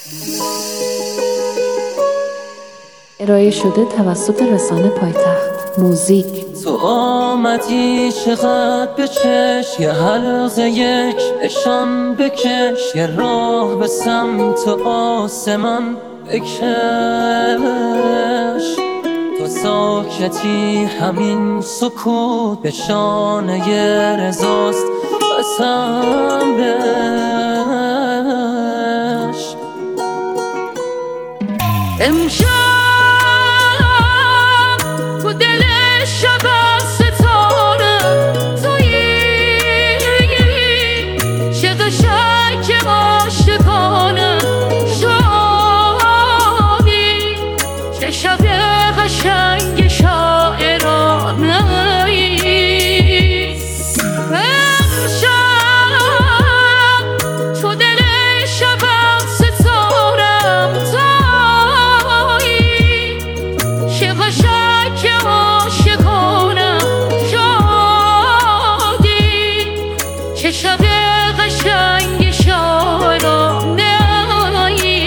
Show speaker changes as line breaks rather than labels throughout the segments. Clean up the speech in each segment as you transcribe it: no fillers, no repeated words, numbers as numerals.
ارائه شده توسط رسانه پایتخت موزیک.
تو آمدی چقدر بچش، یه حلقه یک نشان بکش، یه راه به سمت آسمان بکش. تو ساکتی همین سکوت به شانه رضاست، قسم بش. امشب تو دل شب ستاره تویی، چه قشنگ عاشقانه شادی، چه شب قشنگ شاعرانه ای. امشب تو دل شب ستارم تویی، چه قشنگ عاشقانه شادی، چه شب قشنگ شاعرانه ای.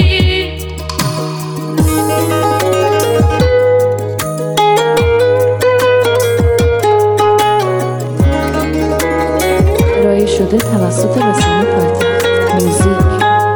ارائه شده توسط رسانه پایتخت موزیک.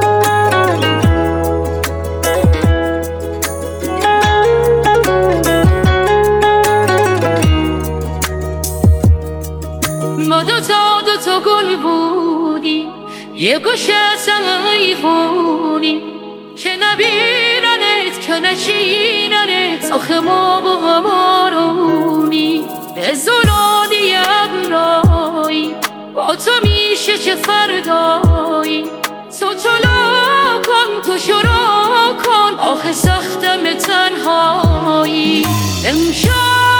ما دوتا گل بودیم، یه گوشه ایفونی، که نبیرنت که نشیننت، آخه ما با همارونی. به زنادی ابرایی با تو میشه چه فردایی، تو طلوع کن تو شروع کن، آخه سختم تنهایی. امشب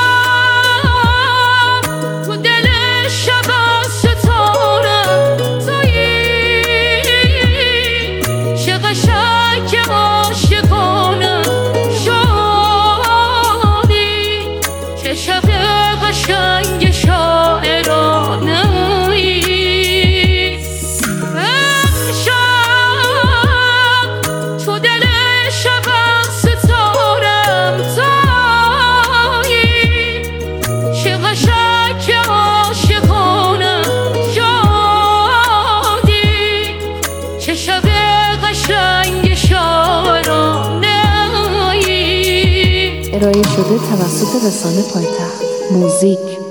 تو دل شب ستاره تویی، چه قشنگ عاشقانه شادی، چه شب قشنگ شاعرانه ای. امشب تو دل شب ستارم تویی، چه قشنگ عاشقانه شادی، چه شب قشنگ شاعرانه ای.
ارائه شده توسط رسانه پایتخت موزیک.